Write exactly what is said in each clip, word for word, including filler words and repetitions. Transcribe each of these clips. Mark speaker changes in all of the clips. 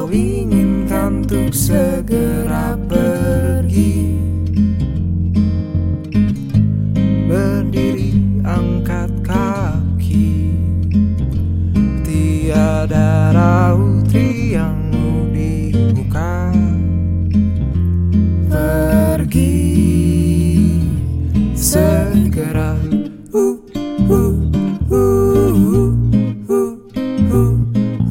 Speaker 1: kau inginkan untuk segera pergi. Berdiri angkat kaki, tiada rautri yang dibuka. Pergi segera. uh, uh, uh, uh, uh, uh, uh,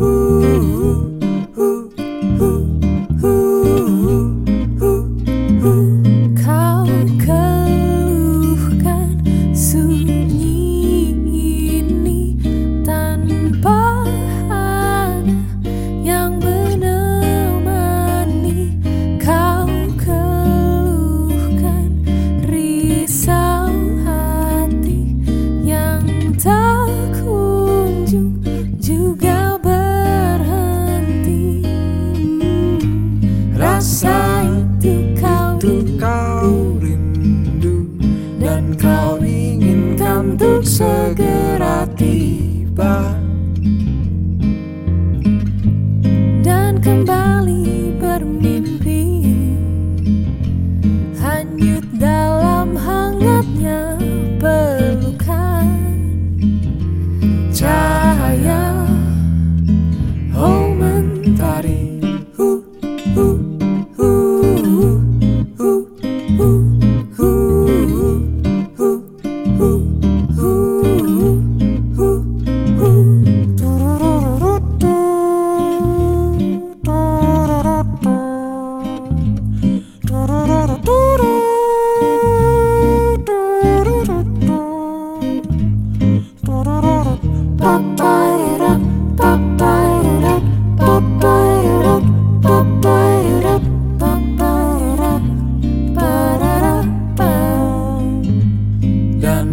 Speaker 1: uh, uh, uh.
Speaker 2: Kau keluhkan sunyi ini tanpa ada yang menemani. Kau keluhkan risau hati yang tak kunjung juga berhenti. Rasa itu kau
Speaker 1: Itu kau rindu dan kau inginkan untuk segera tiba
Speaker 2: dan kembali bermimpi, hanyut dalam hangatnya pelukan.
Speaker 1: cahaya. Oh mentari, uh, uh, uh, uh, uh, uh, uh, uh, uh, uh, uh, uh. Dan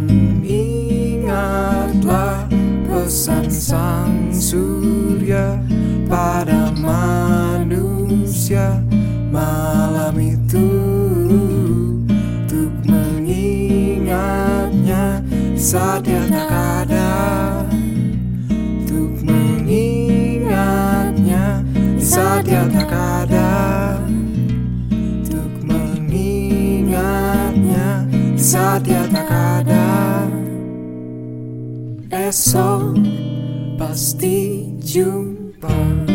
Speaker 1: ingatlah pesan sang surya pada manusia malam itu, untuk mengingatnya saat dia tak ada, untuk mengingatnya saat dia tak ada, untuk mengingatnya saat dia tak ada. Esok pasti jumpa.